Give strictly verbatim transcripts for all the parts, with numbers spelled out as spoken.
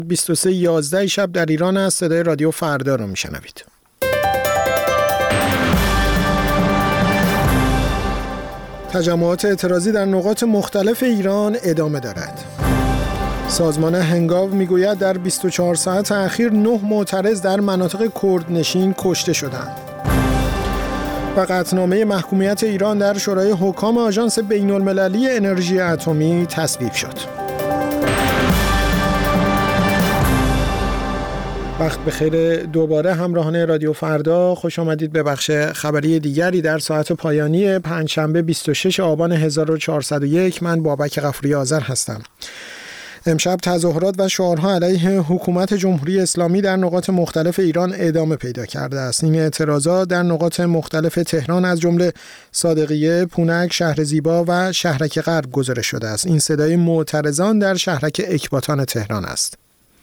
بیست و سه یازده شب در ایران است. صدای رادیو فردا رو میشنوید. تجمعات اعتراضی در نقاط مختلف ایران ادامه دارد. سازمان هنگاو میگوید در بیست و چهار ساعت اخیر نه معترض در مناطق کردنشین کشته شدند. و قطعنامه محکومیت ایران در شورای حکام آژانس بین‌المللی انرژی اتمی تصویب شد. وقت بخیر دوباره همراهان رادیو فردا، خوش آمدید به بخش خبری دیگری در ساعت پایانی پنجشنبه بیست و شش آبان هزار و چهارصد و یک. من بابک غفوری آذر هستم. امشب تظاهرات و شعارها علیه حکومت جمهوری اسلامی در نقاط مختلف ایران ادامه پیدا کرده است. این اعتراضات در نقاط مختلف تهران از جمله صادقیه، پونک، شهر زیبا و شهرک غرب گزارش شده است. این صدای معترضان در شهرک اکباتان تهران است.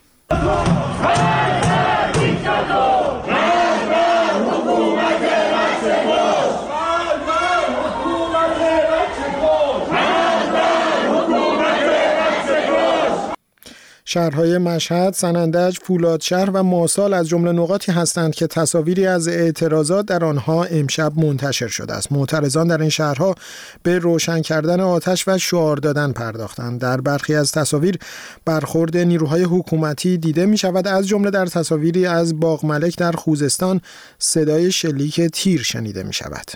شهرهای مشهد، سنندج، فولادشهر و ماسال از جمله نقاطی هستند که تصاویری از اعتراضات در آنها امشب منتشر شده است. معترضان در این شهرها به روشن کردن آتش و شعار دادن پرداختند. در برخی از تصاویر برخورد نیروهای حکومتی دیده می شود. از جمله در تصاویری از باغ ملک در خوزستان صدای شلیک تیر شنیده می شود.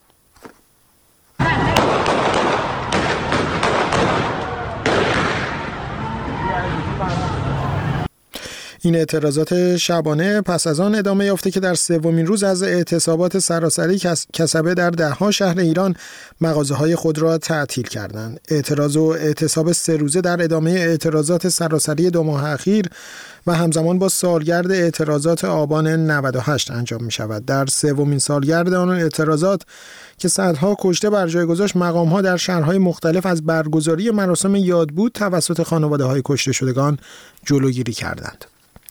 این اعتراضات شبانه پس از آن ادامه یافته که در سومین روز از اعتصابات سراسری کسبه در ده‌ها شهر ایران مغازه‌های خود را تعطیل کردند. اعتراض و اعتصاب سه روزه در ادامه اعتراضات سراسری دو ماه اخیر و همزمان با سالگرد اعتراضات آبان نود و هشت انجام می شود. در سومین سالگرد آن اعتراضات که صدها کشته بر جای گذاشت، مقام‌ها در شهرهای مختلف از برگزاری مراسم یادبود توسط خانواده‌های کشته شدگان جلوگیری کردند.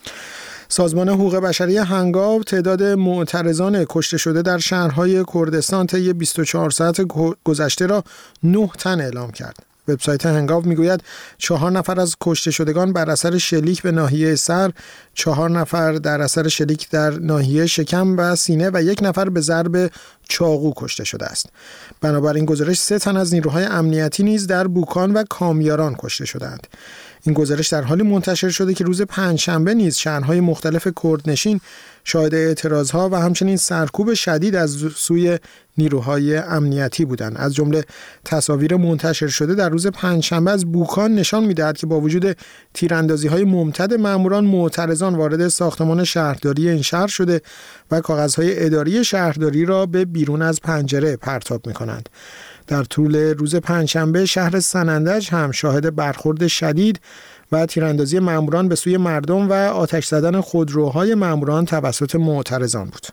سازمان حقوق بشری هنگاو تعداد معترضان کشته شده در شهرهای کردستان طی بیست و چهار ساعت گذشته را نه تن اعلام کرد. وبسایت هنگاو میگوید چهار نفر از کشته شدگان بر اثر شلیک به ناحیه سر، چهار نفر در اثر شلیک در ناحیه شکم و سینه و یک نفر به ضرب چاقو کشته شده است. بنابراین گزارش سه تن از نیروهای امنیتی نیز در بوکان و کامیاران کشته شدند. این گزارش در حالی منتشر شده که روز پنجشنبه نیز شهرهای مختلف کردنشین شاهد اعتراضها و همچنین سرکوب شدید از سوی نیروهای امنیتی بودند. از جمله تصاویر منتشر شده در روز پنجشنبه از بوکان نشان می‌دهد که با وجود تیراندازی‌های ممتد ماموران، معترضان وارد ساختمان شهرداری این شهر شده و کاغذهای اداری شهرداری را به بیرون از پنجره پرتاب می‌کنند. در طول روز پنجشنبه شهر سنندج هم شاهد برخورد شدید و تیراندازی ماموران به سوی مردم و آتش زدن خودروهای ماموران توسط معترضان بود.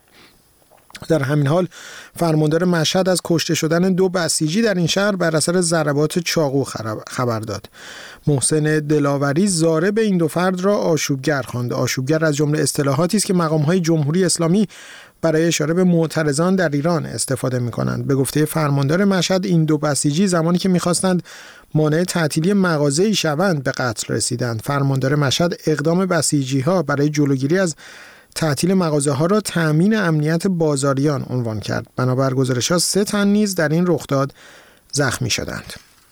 در همین حال فرماندار مشهد از کشته شدن دو بسیجی در این شهر بر اثر ضربات چاقو خبر داد. محسن دلاوری ضارب این دو فرد را آشوبگر خواند. آشوبگر از جمله اصطلاحاتی است که مقام‌های جمهوری اسلامی برای اشاره به معترضان در ایران استفاده می‌کنند. به گفته فرماندار مشهد، این دو بسیجی زمانی که می‌خواستند مانع تعطیلی مغازه‌ای شوند به قتل رسیدند. فرماندار مشهد اقدام بسیجی‌ها برای جلوگیری از تعطیل مغازه‌ها را تأمین امنیت بازاریان عنوان کرد. بنابر گزارش‌ها سه تن نیز در این رخداد زخمی شدند.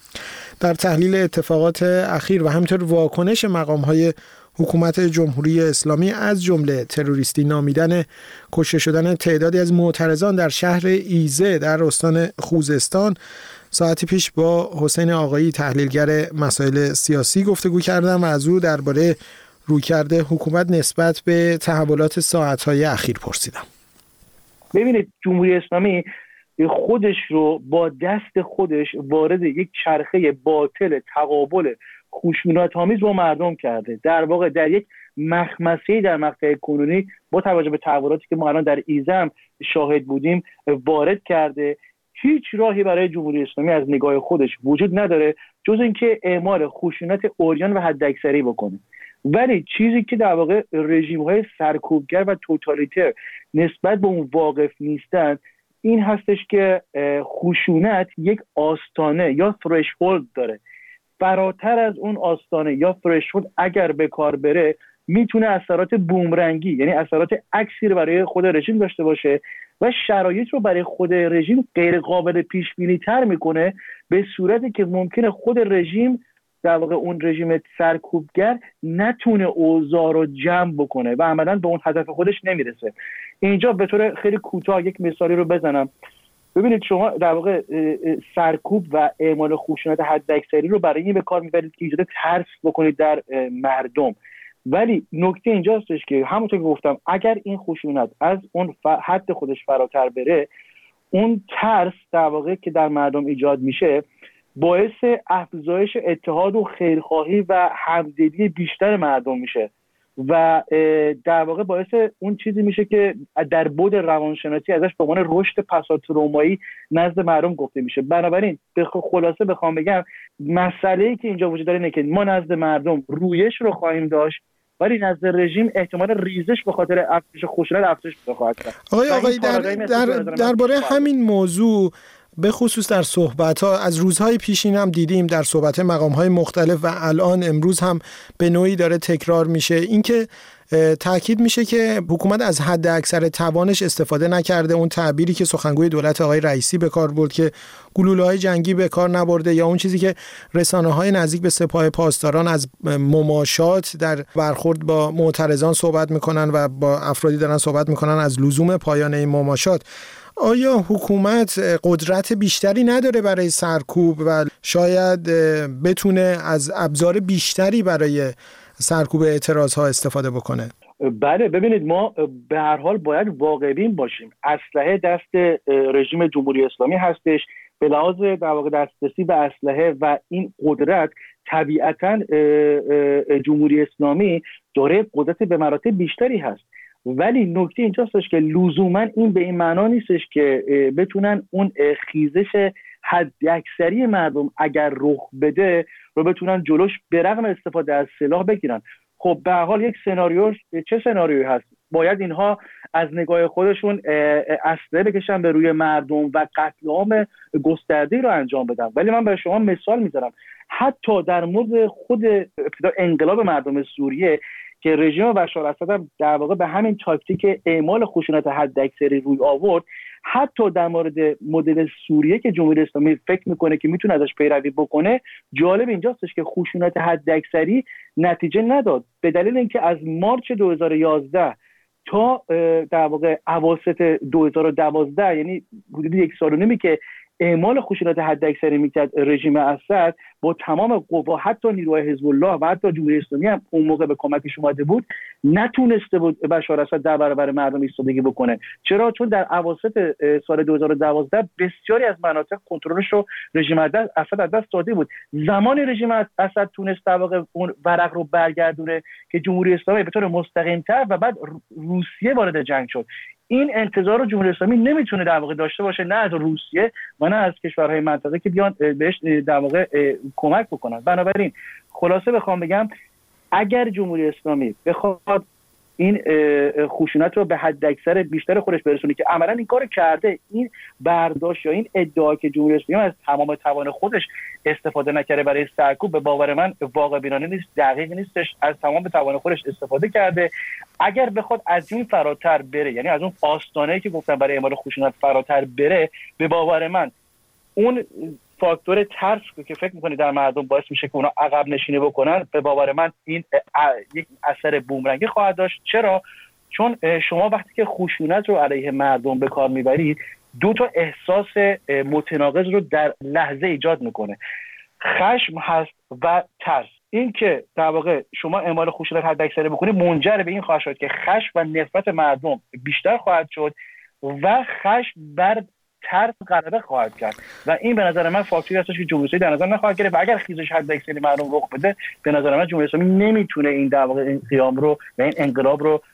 در تحلیل اتفاقات اخیر و همینطور واکنش مقام‌های حکومت جمهوری اسلامی از جمله تروریستی نامیدن کشته شدن تعدادی از معترضان در شهر ایزه در استان خوزستان، ساعتی پیش با حسین آقایی تحلیلگر مسائل سیاسی گفتگو کردم و از او درباره رویکرد حکومت نسبت به تحولات ساعت‌های اخیر پرسیدم. ببینید، جمهوری اسلامی خودش رو با دست خودش وارد یک چرخه باطل تقابل خشونت‌آمیز با مردم کرده. در واقع در یک مخمسه‌ای در مقطع کنونی با توجه به تحولاتی که ما الان در ایزه هم شاهد بودیم وارد کرده. هیچ راهی برای جمهوری اسلامی از نگاه خودش وجود نداره جز اینکه اعمال خشونت عریان و حداکثری بکنه. ولی چیزی که در واقع رژیم‌های سرکوبگر و توتالیتر نسبت به اون واقف نیستن این هستش که خشونت یک آستانه یا threshold داره. فراتر از اون آستانه یا فرشود اگر به کار بره میتونه اثرات بومرنگی، یعنی اثرات عکسی رو برای خود رژیم داشته باشه و شرایط رو برای خود رژیم غیر قابل پیش بینی تر میکنه، به صورتی که ممکنه خود رژیم در واقع اون رژیم سرکوبگر نتونه اوضاع رو جمع بکنه و عملاً به اون هدف خودش نمیرسه. اینجا به طور خیلی کوتاه یک مثالی رو بزنم. ببینید شما در واقع سرکوب و اعمال خشونت حداکثری رو برای این به کار میبرید که ایجاد ترس بکنید در مردم، ولی نکته اینجاستش که همونطور که گفتم اگر این خشونت از اون حد خودش فراتر بره، اون ترس در واقع که در مردم ایجاد میشه باعث افزایش اتحاد و خیرخواهی و همدلی بیشتر مردم میشه و در واقع باعث اون چیزی میشه که در بعد روانشناسی ازش به عنوان رشد پساترومایی نزد مردم گفته میشه. بنابراین به خلاصه بخوام بگم مسئله‌ای که اینجا وجود داره اینه که ما نزد مردم رویش رو خواهیم داشت، ولی نزد رژیم احتمال ریزش به خاطر افزایش خشونت افزایش خواهد کرد. آقای آقای در در درباره همین موضوع به خصوص در صحبت‌ها از روزهای پیشین هم دیدیم، در صحبت مقام‌های مختلف و الان امروز هم به نوعی داره تکرار میشه، اینکه تاکید میشه که حکومت از حد اکثر توانش استفاده نکرده. اون تعبیری که سخنگوی دولت آقای رئیسی به کار برد که گلوله‌های جنگی به کار نبرده، یا اون چیزی که رسانه‌های نزدیک به سپاه پاسداران از مماشات در برخورد با معترضان صحبت میکنن و با افرادی دارن صحبت میکنن از لزوم پایان این مماشات. آیا حکومت قدرت بیشتری نداره برای سرکوب و شاید بتونه از ابزار بیشتری برای سرکوب اعتراضها استفاده بکنه؟ بله، ببینید ما به هر حال باید واقع بین باشیم. اسلحه دست رژیم جمهوری اسلامی هستش، به لحاظ در واقع دسترسی به اسلحه و این قدرت طبیعتاً جمهوری اسلامی داره قدرت به مراتب بیشتری هست، ولی نکته اینجاستش که لزوما این به این معنا نیستش که بتونن اون خیزش حداکثری مردم اگر رخ بده رو بتونن جلوش به رغم استفاده از سلاح بگیرن. خب به هر حال یک سناریو، چه سناریویی هست؟ باید اینها از نگاه خودشون اسلحه بکشن به روی مردم و قتل عام گسترده‌ای رو انجام بدن. ولی من به شما مثال میذارم، حتی در مورد خود ابتدا انقلاب مردم سوریه که رژیم بشار اسد در واقع به همین تاکتیک اعمال خشونت حداکثری روی آورد، حتی در مورد مدل سوریه که جمهوری اسلامی فکر میکنه که میتونه ازش پیروی بکنه، جالب اینجاستش که خشونت حداکثری نتیجه نداد، به دلیل اینکه از مارچ دو هزار و یازده تا در واقع اواسط دو هزار و دوازده، یعنی حدود یک سال و نیمی که اعمال خشونت حداکثری میکرد رژیم اسد، با تمام قوا حتی نیروهای حزب الله و حتی جمهوری اسلامی هم اون موقع به کمکش اومده بود، نتونسته بود بشار اسد در برابر مردم ایستادگی بکنه. چرا؟ چون در اواسط سال دو هزار و دوازده بسیاری از مناطق کنترلش رو رژیم اسد از دست داده بود. زمانی رژیم اسد تونست در واقع اون ورق رو برگردونه که جمهوری اسلامی به طور مستقیم‌تر و بعد روسیه وارد جنگ شد. این انتظار رو جمهوری اسلامی نمیتونه در واقع داشته باشه، نه از روسیه و نه از کشورهای منطقه که بیان بهش در واقع کمک بکنن. بنابراین خلاصه بخوام بگم، اگر جمهوری اسلامی بخواد این خشونت رو به حد اکثر بیشتر خودش برسونه که عملا این کار کرده، این برداشت یا این ادعا که جمهوری اسلامی از تمام توان خودش استفاده نکرده برای سرکوب، به باور من واقع بینانه نیست، دقیق نیستش. از تمام توان خودش استفاده کرده. اگر بخواد از این فراتر بره، یعنی از اون آستانه‌ای که گفتم برای اعمال خشونت فراتر بره، به باور من اون فاکتور ترس که فکر میکنه در مردم باعث میشه که اونا عقب نشینی بکنن، به باور من این یک اثر بومرنگی خواهد داشت. چرا؟ چون شما وقتی که خشونت رو علیه مردم به کار میبرید، دو تا احساس متناقض رو در لحظه ایجاد میکنه، خشم هست و ترس. این که در واقع شما اعمال خشونت حداکثری بکنید منجر به این خواهد شد که خشم و نفرت مردم بیشتر خواهد شد و خشم بر ترس غلبه خواهد کرد و این به نظر من فاکتوری هستش که جمهوری اسلامی در نظر نخواهد گرفت و اگر خیزش حداکثری مردم رخ بده، به نظر من جمهوری اسلامی نمیتونه این در واقع این قیام رو و این انقلاب رو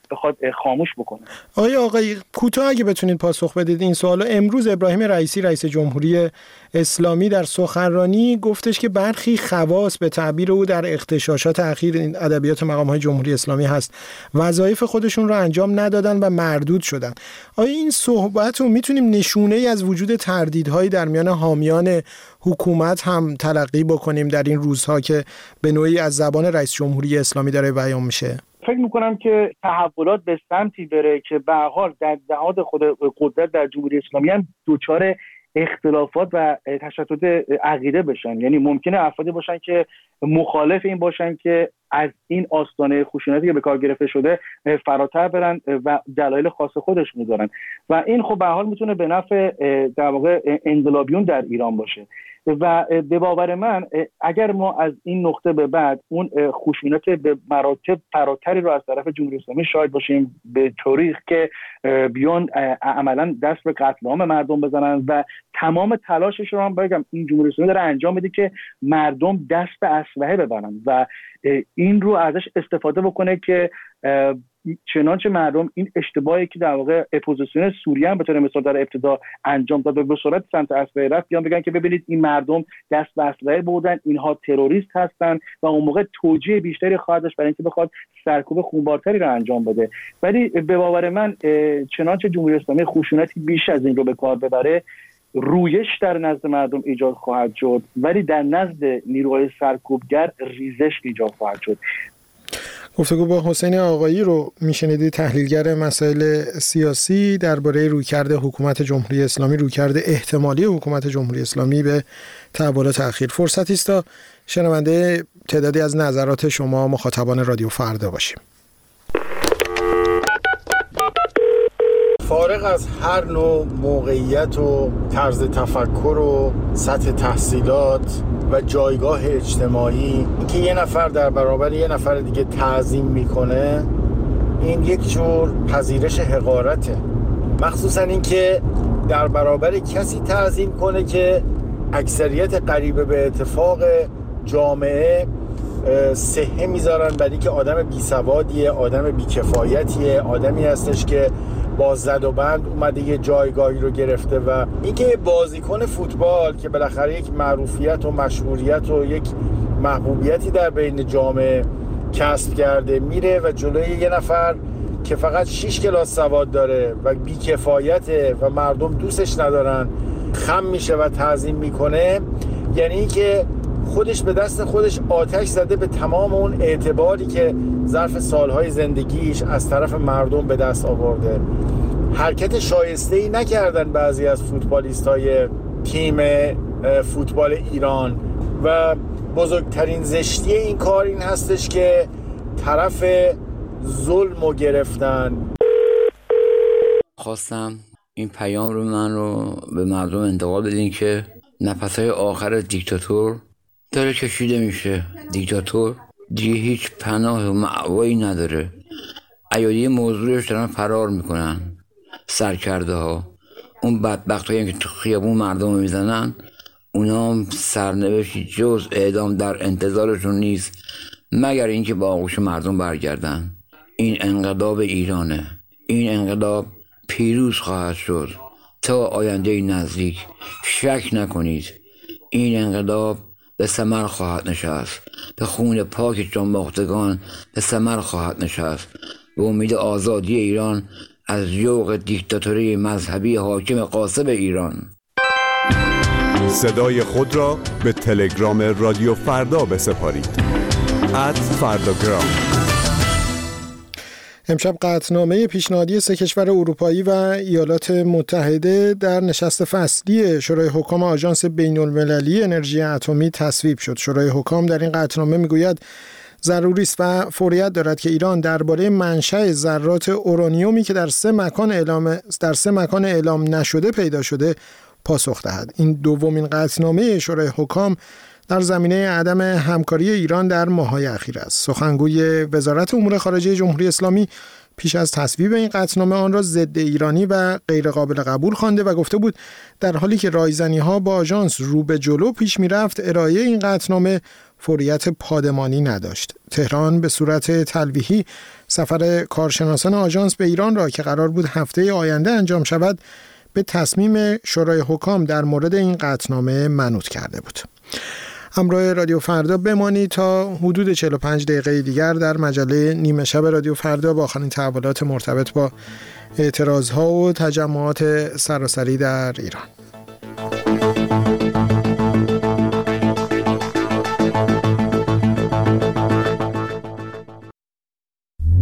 بخواد خاموش بکنه. آقای آقای کوتاه اگه بتونید پاسخ بدید این سوالو. امروز ابراهیم رئیسی رئیس جمهوری اسلامی در سخنرانی گفتش که برخی خواص به تعبیر او در اغتشاشات اخیر این ادبیات مقام‌های جمهوری اسلامی هست وظایف خودشون رو انجام ندادن و مردود شدن. آیا این صحبت رو میتونیم نشونه ای از وجود تردیدهایی در میان حامیان حکومت هم تلقی بکنیم در این روزها که به نوعی از زبان رئیس جمهوری اسلامی داره بیان میشه؟ فکر میکنم که تحولات به سمتی بره که به هر حال در نهاد خود قدرت در جمهوری اسلامی هم دوچار اختلافات و تشتت عقیده بشن. یعنی ممکنه افرادی باشن که مخالف این باشن که از این آستانه خشونتی که به کار گرفته شده فراتر برن و دلایل خاص خودشون دارن و این خب به هر حال میتونه به نفع در واقع انقلابیون در ایران باشه و به باور من اگر ما از این نقطه به بعد اون خشونت به مراتب فراتری رو از طرف جمهوری اسلامی شاهد باشیم به طوری که بیان عملا دست به قتل عام مردم بزنن و تمام تلاشش رو هم بگم این جمهوری اسلامی داره انجام میده که مردم دست به اسلحه ببرن و این رو ازش استفاده بکنه که چنانچه مردم این اشتباهی که در واقع اپوزیسیون سوریه هم به طور مثال در ابتدا انجام داد و به صورت سمت اسلحه رفت بیان بگن که ببینید این مردم دست به اسلحه بردن، اینها تروریست هستن و اون موقع توجیه بیشتری خواهد داشت برای اینکه بخواد سرکوب خونبارتری رو انجام بده. ولی به باور من چنانچه جمهوری اسلامی خشونتی بیش از این رو به کار ببره رویش در نزد مردم ایجاد خواهد شد ولی در نزد نیروهای سرکوبگر ریزش ایجاد خواهد شد. گفتگو با حسین آقایی رو میشنیدید، تحلیلگر مسائل سیاسی درباره رویکرد حکومت جمهوری اسلامی، رویکرد احتمالی حکومت جمهوری اسلامی به تحولات اخیر. فرصتی است تا شنونده تعدادی از نظرات شما مخاطبان رادیو فردا باشیم. فارغ از هر نوع موقعیت و طرز تفکر و سطح تحصیلات و جایگاه اجتماعی که یه نفر در برابر یه نفر دیگه تعظیم میکنه این یک جور پذیرش حقارته، مخصوصا این که در برابر کسی تعظیم کنه که اکثریت قریبه به اتفاق جامعه صحه میذارن برای که آدم بیسوادیه، آدم بیکفایتیه، آدمی هستش که با زد و بند اومده یه جایگاهی رو گرفته و اینکه بازیکن فوتبال که بالاخره یک معروفیت و مشهوریت و یک محبوبیتی در بین جامعه کسب کرده میره و جلوی یه نفر که فقط شش کلاس سواد داره و بیکفایته و مردم دوستش ندارن خم میشه و تعظیم میکنه، یعنی که خودش به دست خودش آتش زده به تمام اون اعتباری که ظرف سالهای زندگیش از طرف مردم به دست آورده. حرکت شایسته‌ای نکردن بعضی از فوتبالیست‌های تیم فوتبال ایران و بزرگترین زشتی این کار این هستش که طرف ظلمو گرفتن. خواستم این پیام رو من رو به مردم انتقال بدین که نفس‌های آخر دیکتاتور داره کشیده میشه. دیکتاتور دیگه هیچ پناه و مأوایی نداره. ایادی موضوعش دارن فرار میکنن. سرکرده ها، اون بدبخت هایی که تو خیابون مردم میزنن، اونا هم سرنوشتی جز اعدام در انتظارشون نیست مگر اینکه با آغوش مردم برگردن. این انقلاب ایرانه. این انقلاب پیروز خواهد شد تا آینده نزدیک. شک نکنید این انقلاب به ثمر خواهد نشست، به خون پاک جانباختگان به ثمر خواهد نشست، به امید آزادی ایران از یوغ دیکتاتوری مذهبی حاکم غاصب ایران. صدای خود را به تلگرام رادیو فردا بسپارید. ات فرداگرام. امشب قطعنامه پیشنهادی سه کشور اروپایی و ایالات متحده در نشست فصلی شورای حکام آژانس بین‌المللی انرژی اتمی تصویب شد. شورای حکام در این قطعنامه میگوید ضروری است و فوریت دارد که ایران درباره منشأ ذرات اورانیومی که در سه مکان اعلام در سه مکان اعلام نشده پیدا شده پاسخ دهد. این دومین قطعنامه شورای حکام در زمینه عدم همکاری ایران در ماه‌های اخیر است. سخنگوی وزارت امور خارجه جمهوری اسلامی پیش از تصویب این قطعنامه آن را ضد ایرانی و غیر قابل قبول خوانده و گفته بود در حالی که رایزنی‌ها با آژانس رو به جلو پیش می‌رفت، ارائه این قطعنامه فوریت پادمانی نداشت. تهران به صورت تلویحی سفر کارشناسان آژانس به ایران را که قرار بود هفته آینده انجام شود به تصمیم شورای حکام در مورد این قطعنامه منوط کرده بود. همراه رادیو فردا بمانید تا حدود چهل و پنج دقیقه دیگر در مجله نیمه شب رادیو فردا با آخرین تحولات مرتبط با اعتراضها و تجمعات سراسری در ایران.